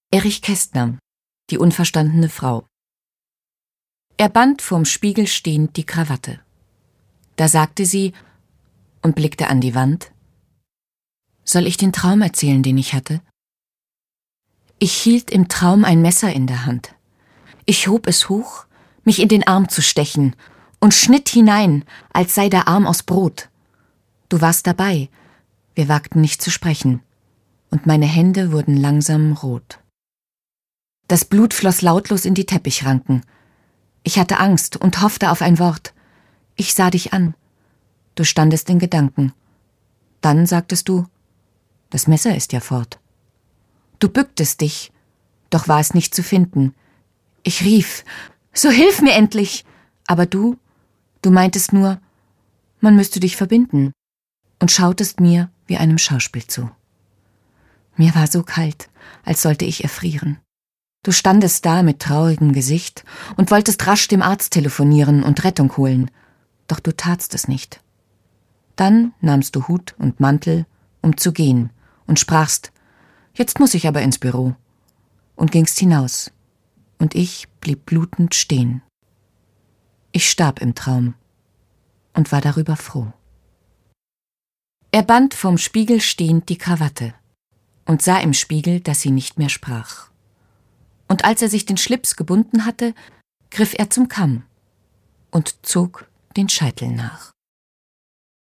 Erich Kästner, die unverstandene Frau. Er band vorm Spiegel stehend die Krawatte. Da sagte sie und blickte an die Wand: »Soll ich den Traum erzählen, den ich hatte?« Ich hielt im Traum ein Messer in der Hand. Ich hob es hoch, mich in den Arm zu stechen, und schnitt hinein, als sei der Arm aus Brot. Du warst dabei, wir wagten nicht zu sprechen, und meine Hände wurden langsam rot. Das Blut floss lautlos in die Teppichranken. Ich hatte Angst und hoffte auf ein Wort. Ich sah dich an. Du standest in Gedanken. Dann sagtest du: »Das Messer ist ja fort.« Du bücktest dich, doch war es nicht zu finden. Ich rief: »So hilf mir endlich!« Aber du meintest nur, man müsste dich verbinden, und schautest mir wie einem Schauspiel zu. Mir war so kalt, als sollte ich erfrieren. Du standest da mit traurigem Gesicht und wolltest rasch dem Arzt telefonieren und Rettung holen, doch du tatst es nicht. Dann nahmst du Hut und Mantel, um zu gehen, und sprachst: »Jetzt muss ich aber ins Büro«, und gingst hinaus, und ich blieb blutend stehen. Ich starb im Traum und war darüber froh. Er band vorm Spiegel stehend die Krawatte und sah im Spiegel, dass sie nicht mehr sprach. Und als er sich den Schlips gebunden hatte, griff er zum Kamm und zog den Scheitel nach.